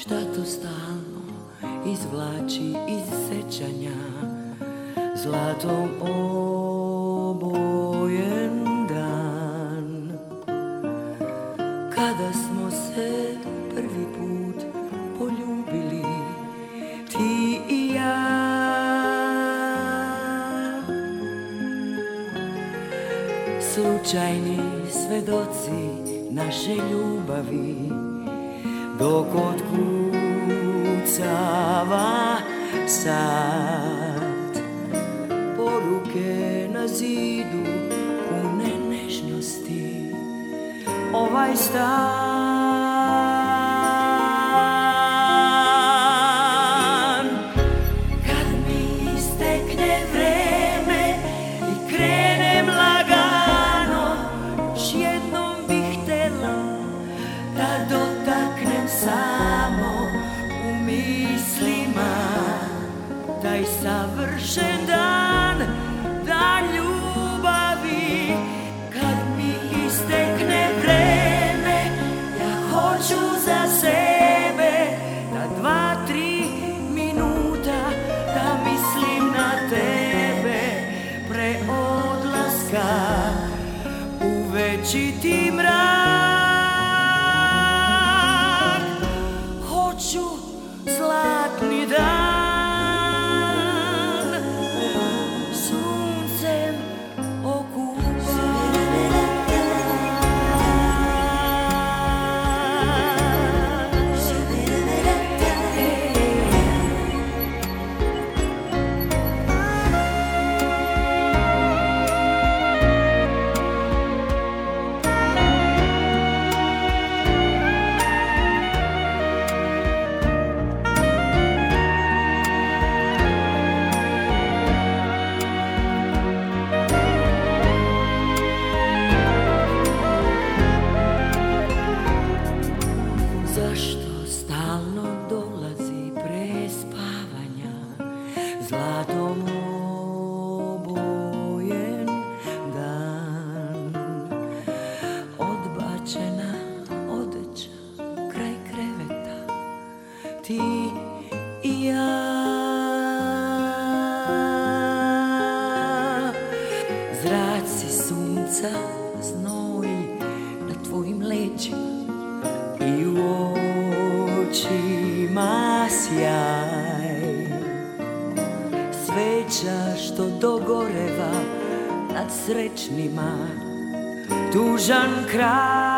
Šta to stalno izvlači iz sećanja, zlatom obojen dan, kada smo se prvi put poljubili, ti i ja. Slučajni svedoci naše ljubavi, dok otkucava sat, poruke na zidu pune nežnosti, ovaj stan. Kad mi istekne vreme i krenem lagano, još jednom bih htela da dotaknem samo u mislima taj savršen dan, dan ljubavi. Kad mi istekne vreme, ja hoću za sebe da 2-3 minuta da mislim na tebe pre odlaska u večiti mrak. Hoću zlatni dan, suncem okupan. Zašto stalno dolazi pre spavanja, zlatom obojen dan, odbačena odeća kraj kreveta, ti i ja. Zraci sunca, znoj na tvojim leđima i u očima sjaj, sveća što dogoreva nad srećnima, tužan kraj.